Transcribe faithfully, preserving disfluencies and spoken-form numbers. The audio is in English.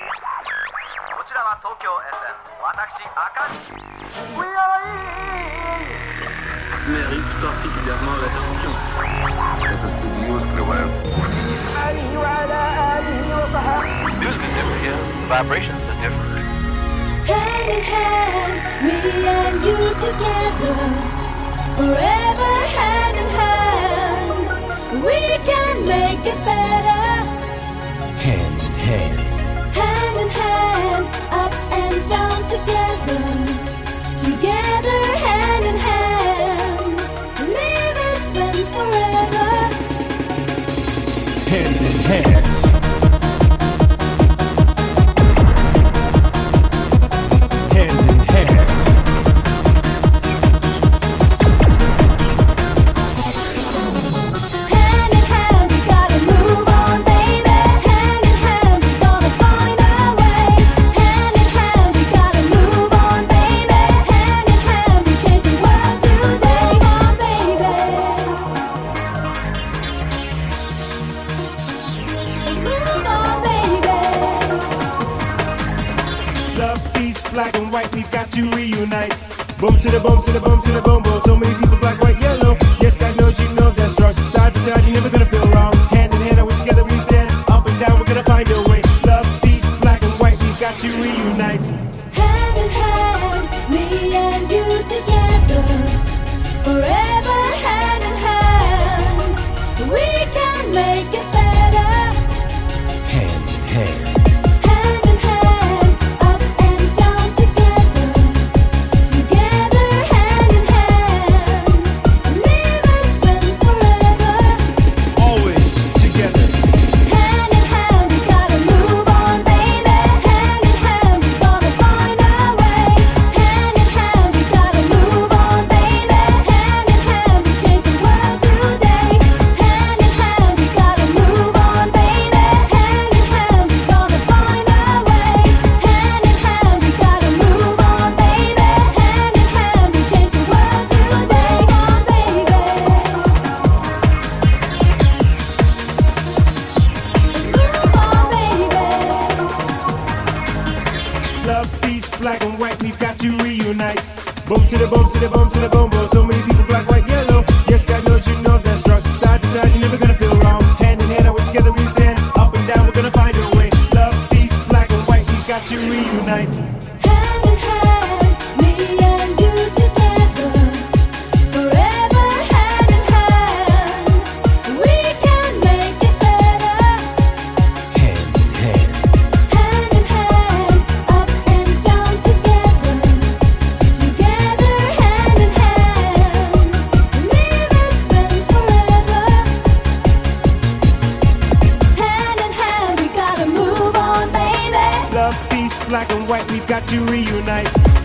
こちらは東京 エスエム 私赤字 We are mérite particulièrement l'attention. Это стыдливо скрывают. Music is different, yeah. Vibrations are different. Hand in hand, me and you together, forever hand in hand, we can make it better. Hand in hand, hand in hand, up and down together, together hand in hand, live as friends forever. hand in hand. Black and white, we've got to reunite. Boom to the boom to the boom to the boom boom. So many people, black, white, yellow. Yes, God knows you know that's strong. Side to side, you're never gonna feel wrong. Hand in hand, always together we stand. Up and down, we're gonna find a way. Love, peace, black and white, we've got to reunite. Hand in hand, me and you together, forever hand in hand, we can make it better. Hand in hand. Black and white, we've got to reunite. Boom to the boom to the boom to the boom boom. So many people, black, white, yellow. Yes, God knows you know that's drunk. Side to side, you're never gonna feel wrong. Hand in hand, always together we stand. Up and down, we're gonna find a way. Love, peace, black and white, we've got to reunite. Hand in hand, me and you together, forever hand in hand, we can make it better. Hand in hand. Hand in hand, up and down together, together hand in hand, live as friends forever. Hand in hand, we gotta move on, baby. Love, peace, black and white, we've got to reunite.